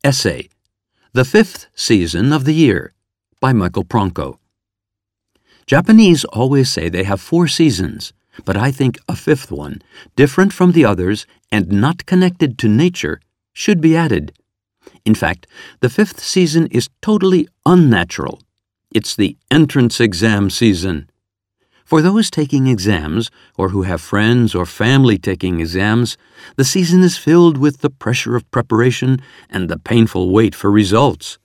Essay, The Fifth Season of the Year, by Michael Pronko. Japanese always say they have 4 seasons, but I think a 5th one, different from the others and not connected to nature, should be added. In fact, the 5th season is totally unnatural. It's the entrance exam season. For those taking exams, or who have friends or family taking exams, the season is filled with the pressure of preparation and the painful wait for results.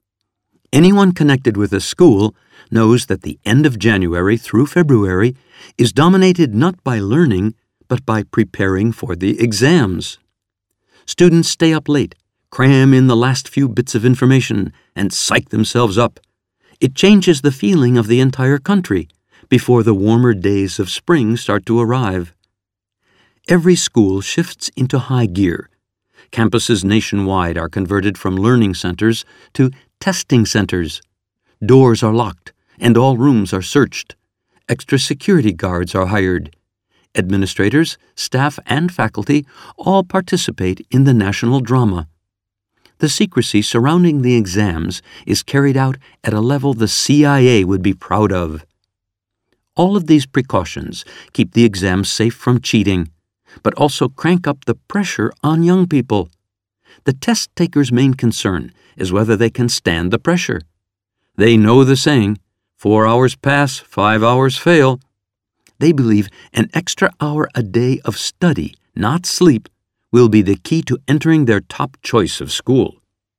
Anyone connected with a school knows that the end of January through February is dominated not by learning, but by preparing for the exams. Students stay up late, cram in the last few bits of information, and psych themselves up. It changes the feeling of the entire country before the warmer days of spring start to arrive. Every school shifts into high gear. Campuses nationwide are converted from learning centers to testing centers. Doors are locked, and all rooms are searched. Extra security guards are hired. Administrators, staff, and faculty all participate in the national drama. The secrecy surrounding the exams is carried out at a level the CIA would be proud of. All of these precautions keep the exam safe from cheating, but also crank up the pressure on young people. The test takers' main concern is whether they can stand the pressure. They know the saying, 4 hours pass, 5 hours fail. They believe an extra hour a day of study, not sleep, will be the key to entering their top choice of school.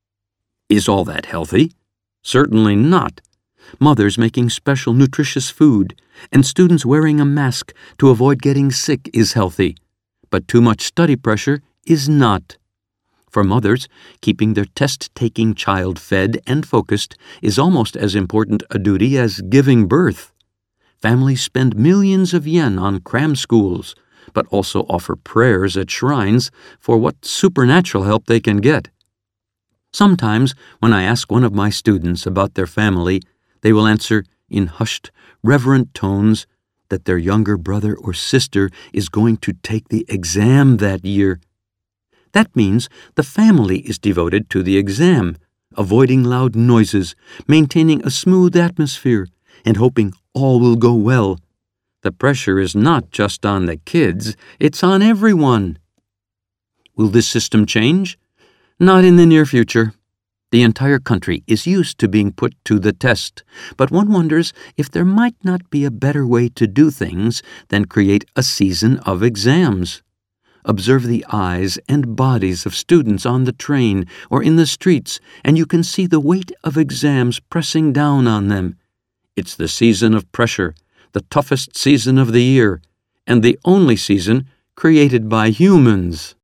Is all that healthy? Certainly not. Mothers making special nutritious food, and students wearing a mask to avoid getting sick is healthy, but too much study pressure is not. For mothers, keeping their test-taking child fed and focused is almost as important a duty as giving birth. Families spend millions of yen on cram schools, but also offer prayers at shrines for what supernatural help they can get. Sometimes, when I ask one of my students about their family, they will answer in hushed, reverent tones that their younger brother or sister is going to take the exam that year. That means the family is devoted to the exam, avoiding loud noises, maintaining a smooth atmosphere, and hoping all will go well. The pressure is not just on the kids, it's on everyone. Will this system change? Not in the near future. The entire country is used to being put to the test, but one wonders if there might not be a better way to do things than create a season of exams. Observe the eyes and bodies of students on the train or in the streets, and you can see the weight of exams pressing down on them. It's the season of pressure, the toughest season of the year, and the only season created by humans.